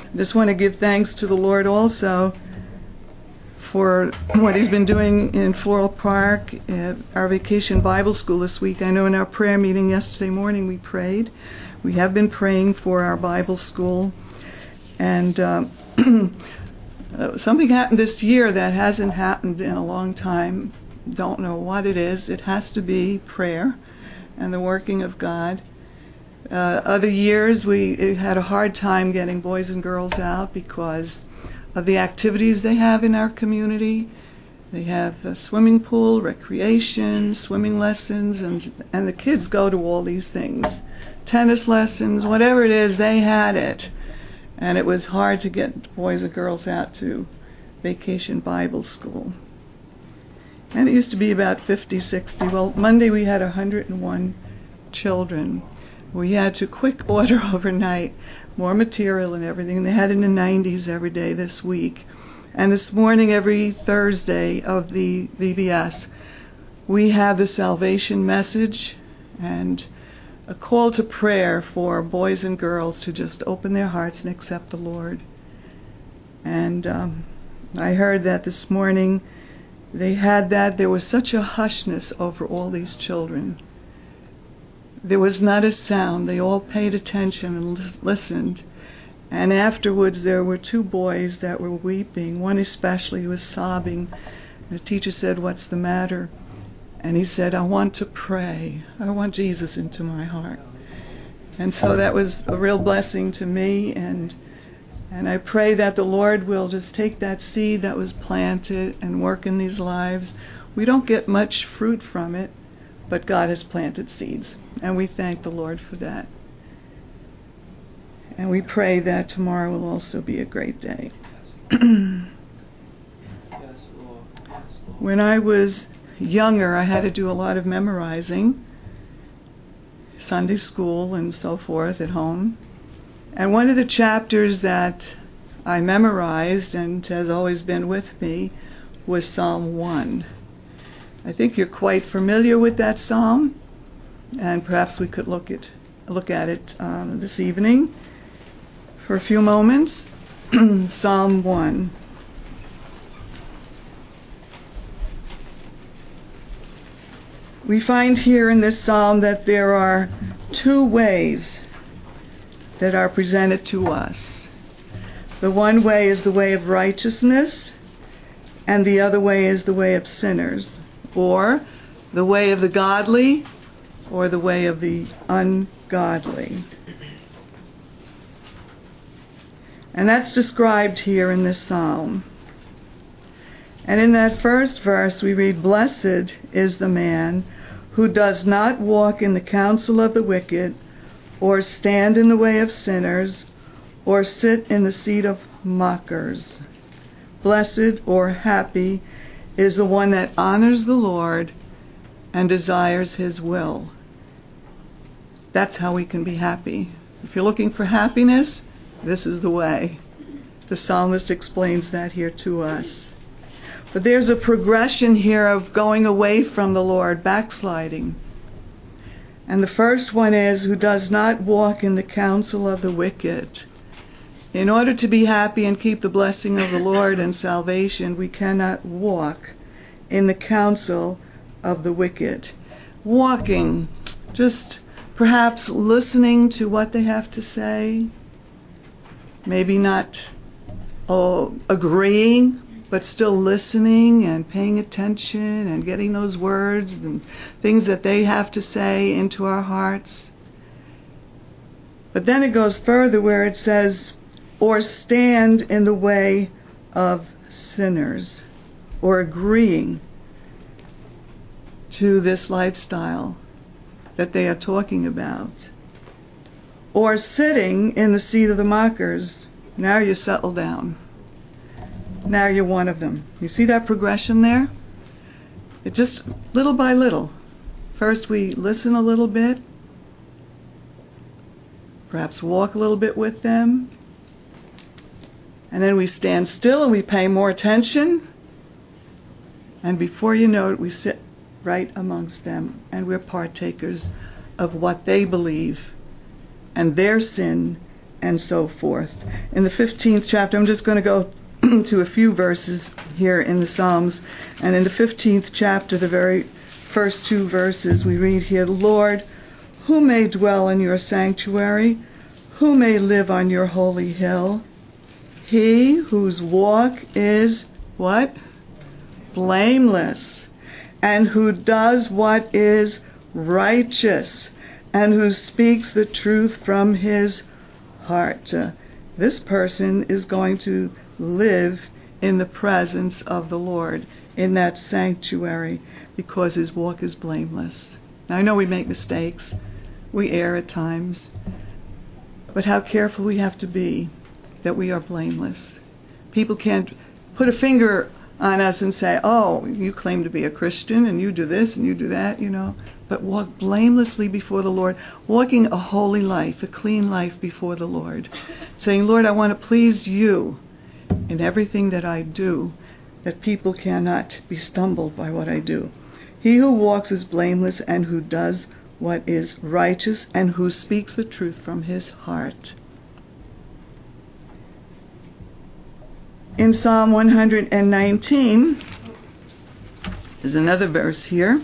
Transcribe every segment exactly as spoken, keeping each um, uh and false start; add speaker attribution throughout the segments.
Speaker 1: Just want to give thanks to the Lord also for what He's been doing in Floral Park at our Vacation Bible School this week. I know in our prayer meeting yesterday morning we prayed. We have been praying for our Bible school. And um, something happened this year that hasn't happened in a long time. Don't know what it is. It has to be prayer and the working of God. Uh, other years we had a hard time getting boys and girls out because of the activities they have in our community. They have a swimming pool, recreation, swimming lessons, and and the kids go to all these things. Tennis lessons, whatever it is, they had it. And it was hard to get boys and girls out to Vacation Bible School. And it used to be about fifty, sixty. Well, Monday we had one hundred one children. We had to quick order overnight more material and everything. They had it in the nineties every day this week. And this morning, every Thursday of the V B S, we have the salvation message and a call to prayer for boys and girls to just open their hearts and accept the Lord. And um, I heard that this morning they had that. There was such a hushness over all these children. There was not a sound. They all paid attention and l- listened. And afterwards there were two boys that were weeping. One especially was sobbing. The teacher said, "What's the matter?" And he said, "I want to pray. I want Jesus into my heart." And so that was a real blessing to me. And and I pray that the Lord will just take that seed that was planted and work in these lives. We don't get much fruit from it, but God has planted seeds. And we thank the Lord for that. And we pray that tomorrow will also be a great day. When I was younger, I had to do a lot of memorizing, Sunday school and so forth at home. And one of the chapters that I memorized and has always been with me was Psalm one. I think you're quite familiar with that psalm, and perhaps we could look at look at it um, this evening for a few moments. Psalm one. We find here in this psalm that there are two ways that are presented to us. The one way is the way of righteousness, and the other way is the way of sinners, or the way of the godly, or the way of the ungodly. And that's described here in this psalm. And in that first verse we read, "Blessed is the man who does not walk in the counsel of the wicked, or stand in the way of sinners, or sit in the seat of mockers. Blessed or happy is the one that honors the Lord and desires His will." That's how we can be happy. If you're looking for happiness, this is the way. The psalmist explains that here to us. But there's a progression here of going away from the Lord, backsliding. And the first one is, who does not walk in the counsel of the wicked. In order to be happy and keep the blessing of the Lord and salvation, we cannot walk in the counsel of the wicked. Walking, just perhaps listening to what they have to say, maybe not oh, agreeing, but still listening and paying attention and getting those words and things that they have to say into our hearts. But then it goes further where it says, or stand in the way of sinners, or agreeing to this lifestyle that they are talking about. Or sitting in the seat of the mockers. Now you settle down. Now you're one of them. You see that progression there? It just little by little. First we listen a little bit, perhaps walk a little bit with them, and then we stand still and we pay more attention, and before you know it, we sit right amongst them, and we're partakers of what they believe and their sin and so forth. In the fifteenth chapter, I'm just going to go to a few verses here in the Psalms. And in the fifteenth chapter, the very first two verses, we read here, Lord, who may dwell in your sanctuary? Who may live on your holy hill? He whose walk is, what? Blameless, and who does what is righteous, and who speaks the truth from his heart. Uh, this person is going to live in the presence of the Lord, in that sanctuary, because his walk is blameless. Now, I know we make mistakes. We err at times. But how careful we have to be that we are blameless. People can't put a finger on us and say, oh, you claim to be a Christian and you do this and you do that, you know. But walk blamelessly before the Lord, walking a holy life, a clean life before the Lord. Saying, Lord, I want to please you in everything that I do, that people cannot be stumbled by what I do. He who walks is blameless, and who does what is righteous, and who speaks the truth from his heart. In Psalm one hundred nineteen, there's another verse here.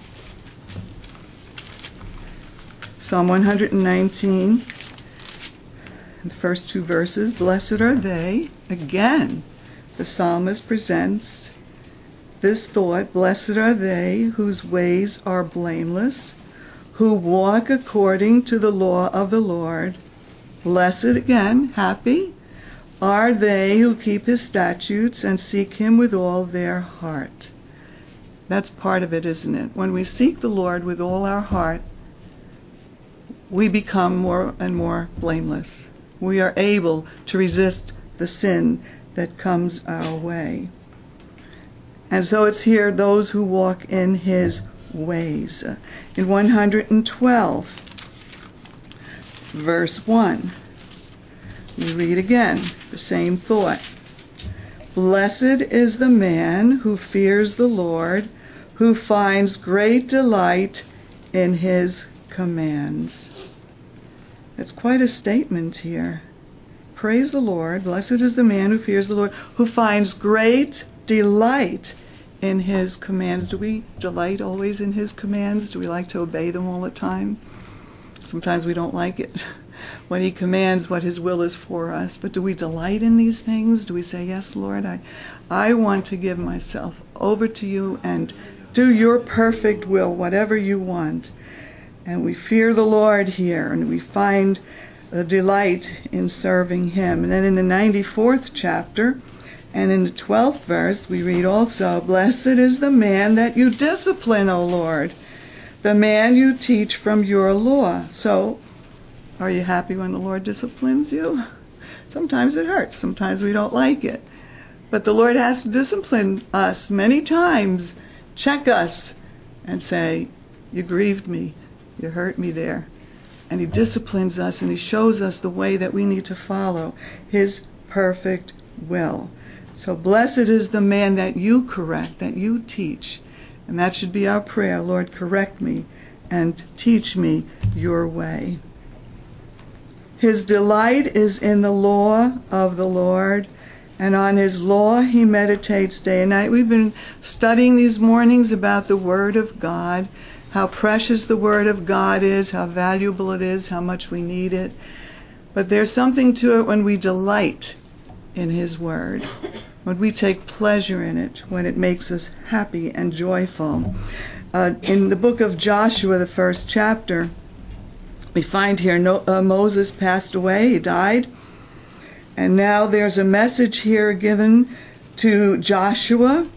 Speaker 1: Psalm one hundred nineteen, the first two verses, blessed are they. Again, the psalmist presents this thought, blessed are they whose ways are blameless, who walk according to the law of the Lord. Blessed, again, happy, are they who keep his statutes and seek him with all their heart. That's part of it, isn't it? When we seek the Lord with all our heart, we become more and more blameless. We are able to resist the sin that comes our way. And so it's here, those who walk in his ways. In one hundred twelve, verse one, we read again the same thought. Blessed is the man who fears the Lord, who finds great delight in his commands. It's quite a statement here. Praise the Lord. Blessed is the man who fears the Lord, who finds great delight in his commands. Do we delight always in his commands? Do we like to obey them all the time? Sometimes we don't like it when he commands what his will is for us. But do we delight in these things? Do we say, yes, Lord, I, I want to give myself over to you and do your perfect will, whatever you want. And we fear the Lord here, and we find a delight in serving him. And then in the ninety-fourth chapter, and in the twelfth verse, we read also, blessed is the man that you discipline, O Lord, the man you teach from your law. So, are you happy when the Lord disciplines you? Sometimes it hurts. Sometimes we don't like it. But the Lord has to discipline us many times, check us, and say, you grieved me. You hurt me there. And he disciplines us, and he shows us the way that we need to follow his perfect will. So blessed is the man that you correct, that you teach. And that should be our prayer. Lord, correct me and teach me your way. His delight is in the law of the Lord, and on his law he meditates day and night. We've been studying these mornings about the Word of God, how precious the Word of God is, how valuable it is, how much we need it. But there's something to it when we delight in his Word, when we take pleasure in it, when it makes us happy and joyful. Uh, in the book of Joshua, the first chapter, we find here no, uh, Moses passed away, he died, and now there's a message here given to Joshua,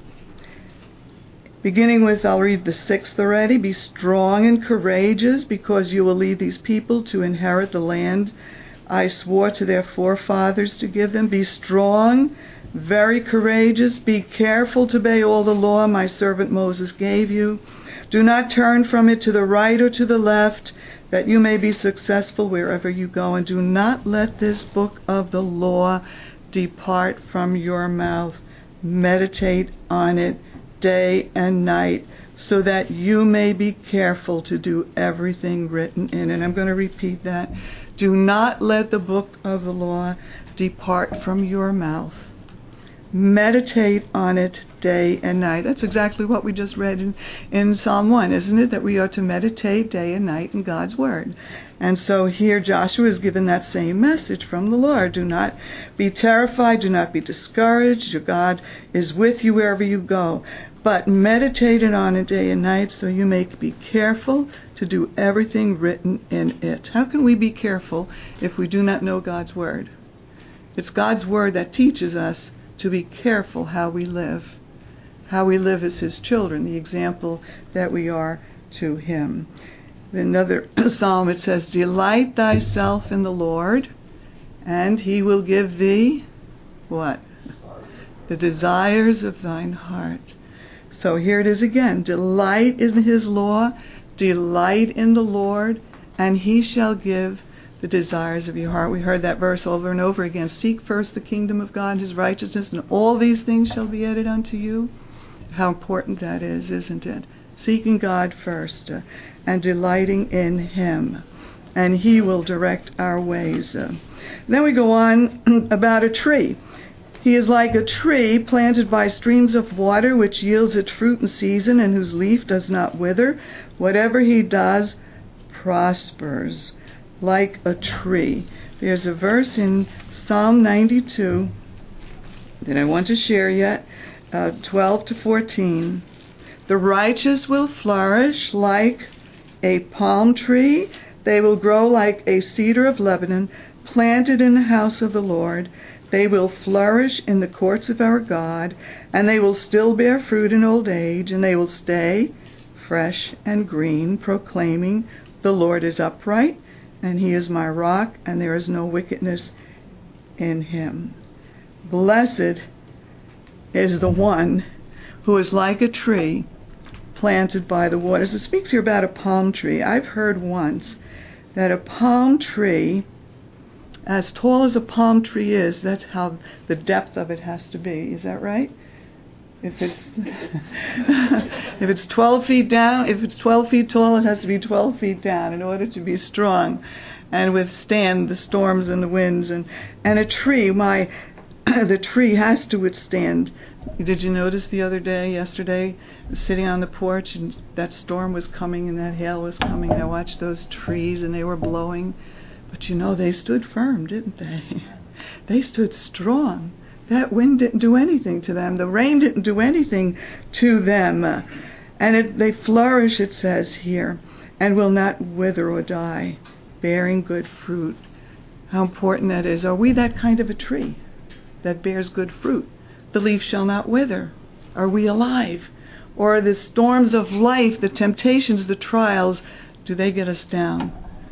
Speaker 1: beginning with, I'll read the sixth already, be strong and courageous, because you will lead these people to inherit the land I swore to their forefathers to give them. Be strong, very courageous, be careful to obey all the law my servant Moses gave you. Do not turn from it to the right or to the left, that you may be successful wherever you go. And do not let this book of the law depart from your mouth. Meditate on it day and night, so that you may be careful to do everything written in it. And I'm going to repeat that. Do not let the book of the law depart from your mouth. Meditate on it day and night. That's exactly what we just read in, in Psalm one, isn't it? That we are to meditate day and night in God's Word. And so here Joshua is given that same message from the Lord. Do not be terrified. Do not be discouraged. Your God is with you wherever you go. But meditate on it day and night so you may be careful to do everything written in it. How can we be careful if we do not know God's Word? It's God's Word that teaches us to be careful how we live, how we live as His children, the example that we are to Him. In another psalm it says, delight thyself in the Lord, and He will give thee, what? The desires of thine heart. So here it is again, delight in His law, delight in the Lord, and He shall give the desires of your heart. We heard that verse over and over again. Seek first the kingdom of God and His righteousness, and all these things shall be added unto you. How important that is, isn't it? Seeking God first uh, and delighting in Him, and He will direct our ways. Uh, then we go on about a tree. He is like a tree planted by streams of water, which yields its fruit in season, and whose leaf does not wither. Whatever he does prospers. Like a tree. There's a verse in Psalm ninety-two that I want to share yet, uh, twelve to fourteen. The righteous will flourish like a palm tree. They will grow like a cedar of Lebanon, planted in the house of the Lord. They will flourish in the courts of our God, and they will still bear fruit in old age, and they will stay fresh and green, proclaiming, the Lord is upright, and He is my rock, and there is no wickedness in Him. Blessed is the one who is like a tree planted by the waters. It speaks here about a palm tree. I've heard once that a palm tree, as tall as a palm tree is, that's how the depth of it has to be. Is that right? If it's if it's twelve feet down, if it's twelve feet tall, it has to be twelve feet down in order to be strong and withstand the storms and the winds. And and a tree, my the tree has to withstand. Did you notice the other day, yesterday, sitting on the porch, and that storm was coming and that hail was coming, and I watched those trees and they were blowing, but you know, they stood firm, didn't they? They stood strong. That wind didn't do anything to them. The rain didn't do anything to them. And it, they flourish, it says here, and will not wither or die, bearing good fruit. How important that is. Are we that kind of a tree that bears good fruit? The leaf shall not wither. Are we alive? Or are the storms of life, the temptations, the trials, do they get us down?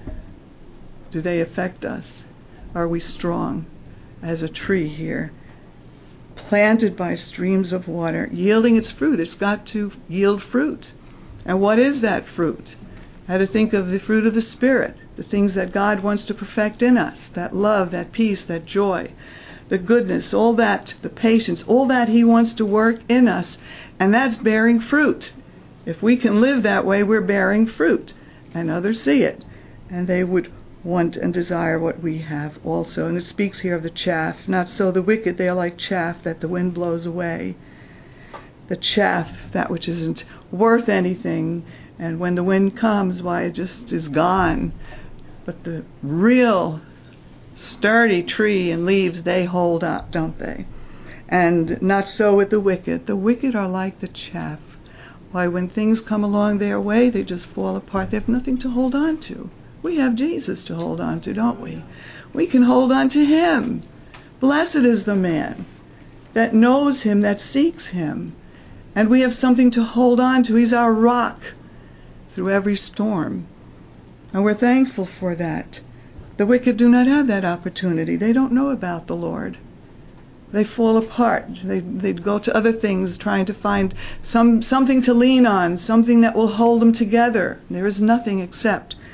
Speaker 1: Do they affect us? Are we strong as a tree here? Planted by streams of water, yielding its fruit. It's got to yield fruit. And what is that fruit? I had to think of the fruit of the Spirit, the things that God wants to perfect in us, that love, that peace, that joy, the goodness, all that, the patience, all that He wants to work in us, and that's bearing fruit. If we can live that way, we're bearing fruit, and others see it, and they would want and desire what we have also. And it speaks here of the chaff. Not so the wicked, they are like chaff that the wind blows away. The chaff, that which isn't worth anything, and when the wind comes, why, it just is gone. But the real sturdy tree and leaves, they hold up, don't they? And not so with the wicked. The wicked are like the chaff. Why, when things come along their way, they just fall apart. They have nothing to hold on to. We have Jesus to hold on to, don't we? We can hold on to Him. Blessed is the man that knows Him, that seeks Him. And we have something to hold on to. He's our rock through every storm. And we're thankful for that. The wicked do not have that opportunity. They don't know about the Lord. They fall apart. They they go to other things, trying to find some something to lean on, something that will hold them together. There is nothing except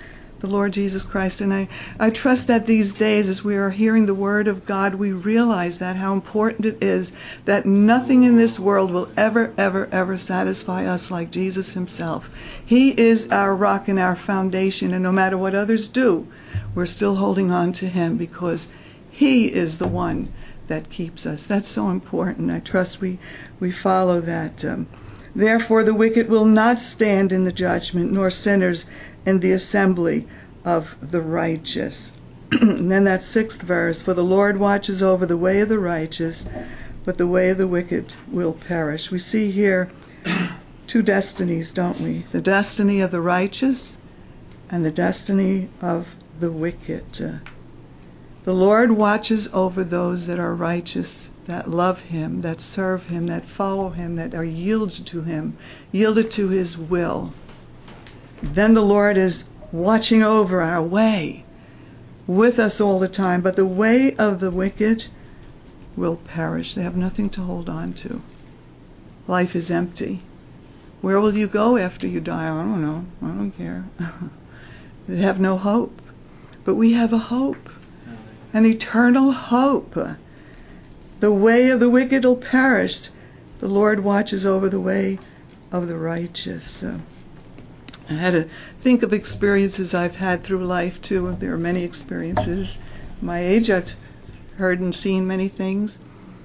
Speaker 1: the Lord Jesus Christ. And I, I trust that these days, as we are hearing the Word of God, we realize that how important it is that nothing in this world will ever, ever, ever satisfy us like Jesus himself. He is our rock and our foundation, and no matter what others do, we're still holding on to him because he is the one that keeps us. That's so important. I trust we, we follow that. Um, Therefore the wicked will not stand in the judgment, nor sinners in the assembly of the righteous. And then that sixth verse, for the Lord watches over the way of the righteous, but the way of the wicked will perish. We see here two destinies, don't we? The destiny of the righteous and the destiny of the wicked. Uh, the Lord watches over those that are righteous, that love him, that serve him, that follow him, that are yielded to him, yielded to his will. Then the Lord is watching over our way, with us all the time. But the way of the wicked will perish. They have nothing to hold on to. Life is empty. Where will you go after you die? I don't know. I don't care. They have no hope. But we have a hope, an eternal hope. The way of the wicked will perish. The Lord watches over the way of the righteous. Uh, I had to think of experiences I've had through life, too. There are many experiences. My age, I've heard and seen many things.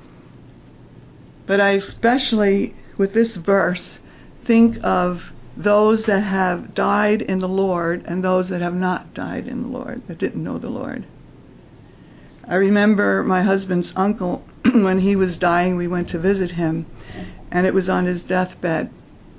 Speaker 1: But I especially, with this verse, think of those that have died in the Lord and those that have not died in the Lord, that didn't know the Lord. I remember my husband's uncle, when he was dying, we went to visit him, and it was on his deathbed.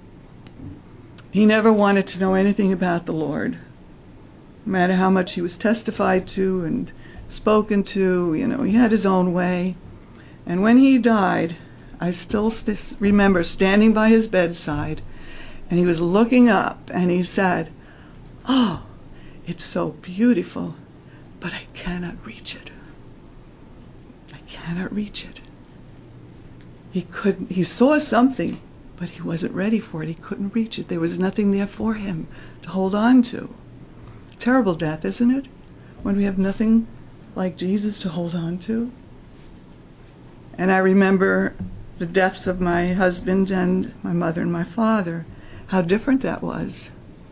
Speaker 1: He never wanted to know anything about the Lord. No matter how much he was testified to and spoken to, you know, he had his own way. And when he died, I still st- remember standing by his bedside, and he was looking up, and he said, "Oh, it's so beautiful, but I cannot reach it. I cannot reach it." He couldn't, he saw something, but he wasn't ready for it. He couldn't reach it. There was nothing there for him to hold on to. Terrible death, isn't it? When we have nothing like Jesus to hold on to. And I remember the deaths of my husband and my mother and my father, how different that was.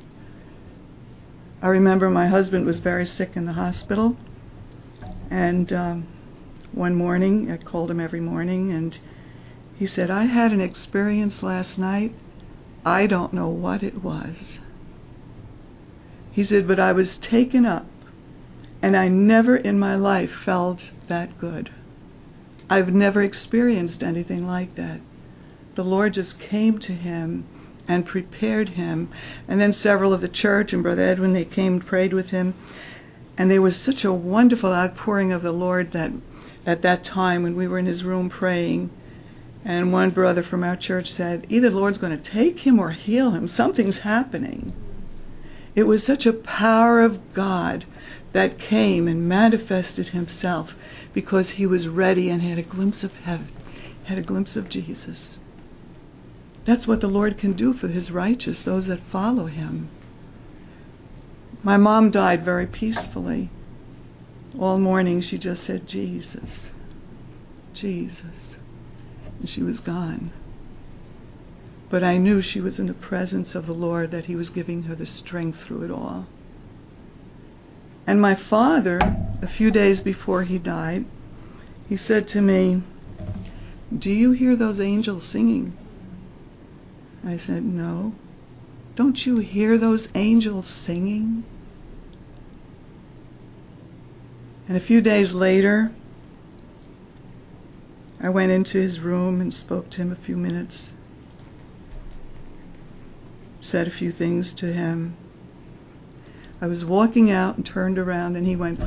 Speaker 1: I remember my husband was very sick in the hospital, and um, one morning, I called him every morning, and he said, "I had an experience last night. I don't know what it was." He said, "But I was taken up, and I never in my life felt that good. I've never experienced anything like that." The Lord just came to him and prepared him. And then several of the church and Brother Edwin, they came and prayed with him. And there was such a wonderful outpouring of the Lord that at that time when we were in his room praying. And one brother from our church said, "Either the Lord's going to take him or heal him. Something's happening." It was such a power of God that came and manifested himself because he was ready and had a glimpse of heaven, had a glimpse of Jesus. That's what the Lord can do for his righteous, those that follow him. My mom died very peacefully. All morning she just said, "Jesus, Jesus." And she was gone. But I knew she was in the presence of the Lord, that he was giving her the strength through it all. And my father, a few days before he died, he said to me, "Do you hear those angels singing?" I said, "No." "Don't you hear those angels singing?" And a few days later, I went into his room and spoke to him a few minutes, said a few things to him. I was walking out and turned around, and he went,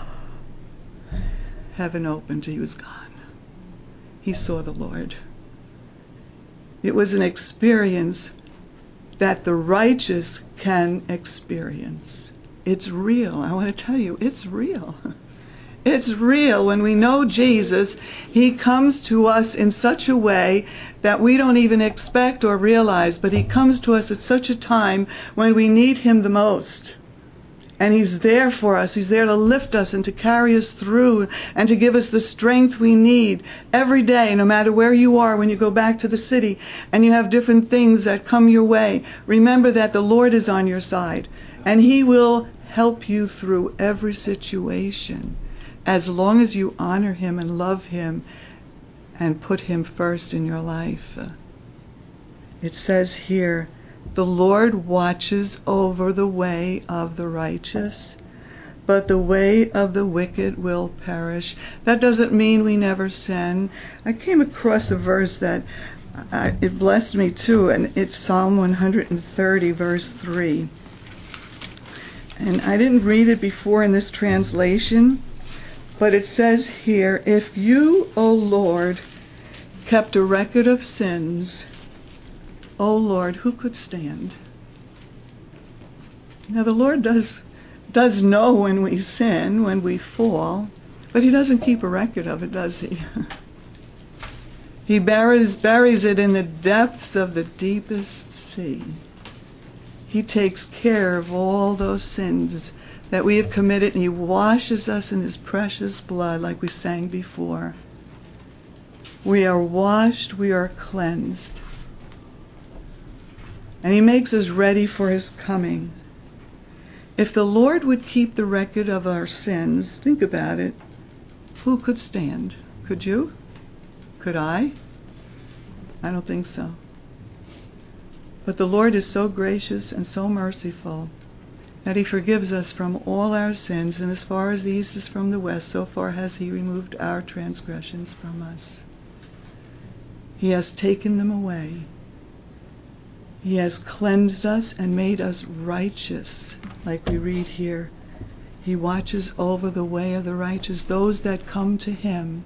Speaker 1: heaven opened, he was gone. He saw the Lord. It was an experience that the righteous can experience. It's real. I want to tell you, it's real. It's real. When we know Jesus, he comes to us in such a way that we don't even expect or realize, but he comes to us at such a time when we need him the most. And He's there for us. He's there to lift us and to carry us through and to give us the strength we need every day, no matter where you are. When you go back to the city and you have different things that come your way, remember that the Lord is on your side and He will help you through every situation as long as you honor Him and love Him and put Him first in your life. It says here, the Lord watches over the way of the righteous, but the way of the wicked will perish. That doesn't mean we never sin. I came across a verse that uh, it blessed me too, and it's Psalm one hundred thirty, verse three. And I didn't read it before in this translation, but it says here, if you, O Lord, kept a record of sins, O Lord, who could stand? Now the Lord does does know when we sin, when we fall, but He doesn't keep a record of it, does He? He buries, buries it in the depths of the deepest sea. He takes care of all those sins that we have committed, and He washes us in His precious blood, like we sang before. We are washed, we are cleansed. And He makes us ready for His coming. If the Lord would keep the record of our sins, think about it, who could stand? Could you? Could I? I don't think so. But the Lord is so gracious and so merciful that He forgives us from all our sins, and as far as the east is from the west, so far has He removed our transgressions from us. He has taken them away. He has cleansed us and made us righteous, like we read here. He watches over the way of the righteous, those that come to Him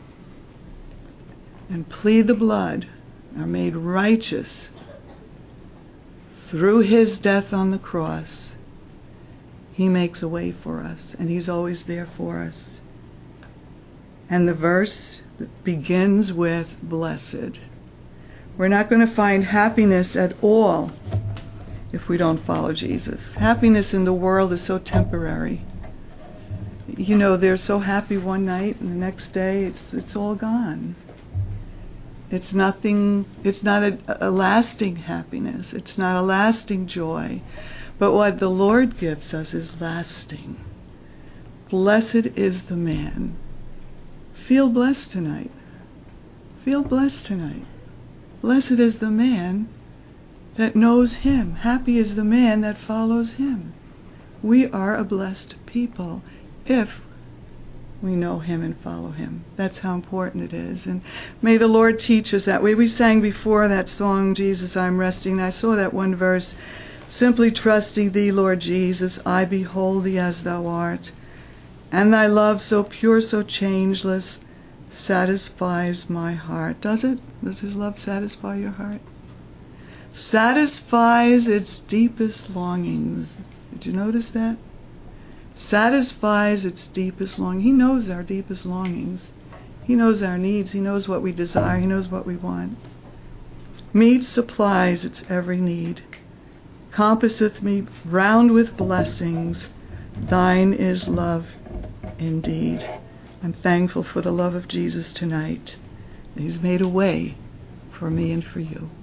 Speaker 1: and plead the blood are made righteous through His death on the cross. He makes a way for us, and He's always there for us. And the verse begins with blessed. We're not going to find happiness at all if we don't follow Jesus. Happiness in the world is so temporary. You know, they're so happy one night, and the next day it's it's all gone. It's nothing. It's not a, a lasting happiness. It's not a lasting joy. But what the Lord gives us is lasting. Blessed is the man. Feel blessed tonight. Feel blessed tonight. Blessed is the man that knows Him. Happy is the man that follows Him. We are a blessed people if we know Him and follow Him. That's how important it is. And may the Lord teach us that way. We sang before that song, Jesus, I'm Resting. I saw that one verse, simply trusting Thee, Lord Jesus, I behold Thee as Thou art. And Thy love so pure, so changeless, satisfies my heart. Does it? Does His love satisfy your heart? Satisfies its deepest longings. Did you notice that? Satisfies its deepest longing. He knows our deepest longings. He knows our needs. He knows what we desire. He knows what we want. Meat supplies its every need. Compasseth me round with blessings. Thine is love indeed. I'm thankful for the love of Jesus tonight. He's made a way for me and for you.